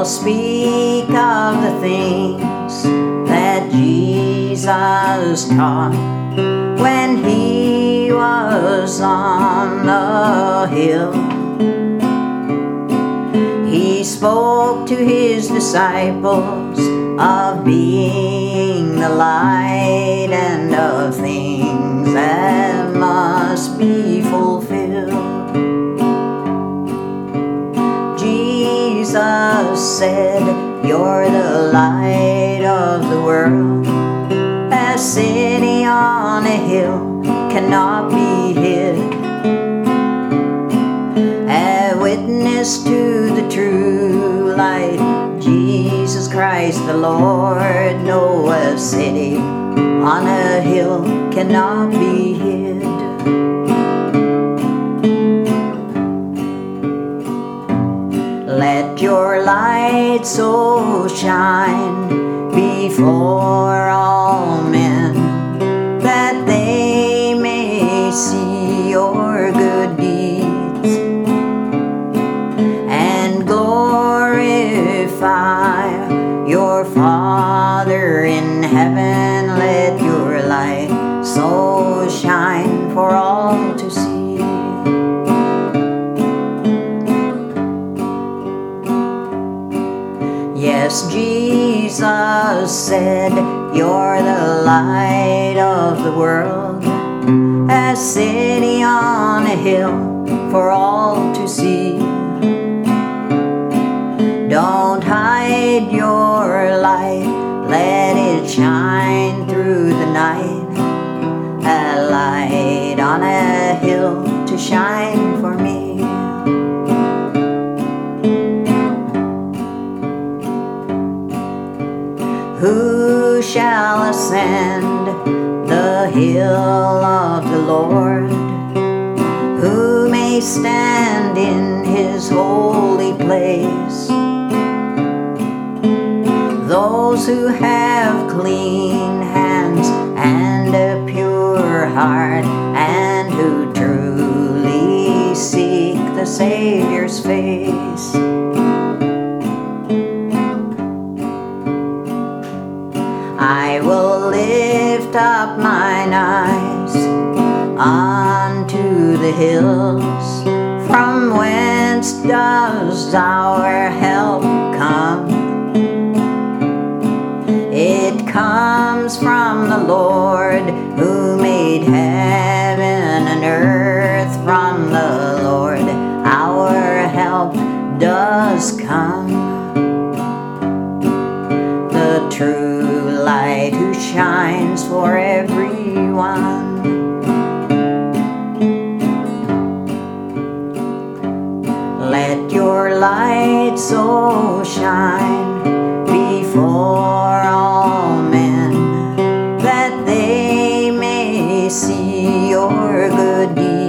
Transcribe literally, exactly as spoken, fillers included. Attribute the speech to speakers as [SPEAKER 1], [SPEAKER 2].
[SPEAKER 1] will speak of the things that Jesus taught when he was on the hill. He spoke to his disciples of being the light and of things that must be fulfilled. Jesus said, "You're the light of the world. A city on a hill cannot be hid. A witness to the true light, Jesus Christ the Lord. No, a city on a hill cannot be hid." Let your light so shine before all men, that they may see your good deeds and glorify your Father in heaven. Let your light so shine for all to see. Yes, Jesus said, "You're the light of the world, a city on a hill for all to see. Don't hide your light, let it shine through the night. A light on a hill to shine for me." Who shall ascend the hill of the Lord? Who may stand in his holy place? Those who have clean hands and a pure heart, and who truly seek the Savior's face. I will lift up mine eyes unto the hills, from whence does our help come? It comes from the Lord who made heaven and earth. From the Lord our help does come. The true light who shines for everyone. Let your light so shine before all men, that they may see your good deeds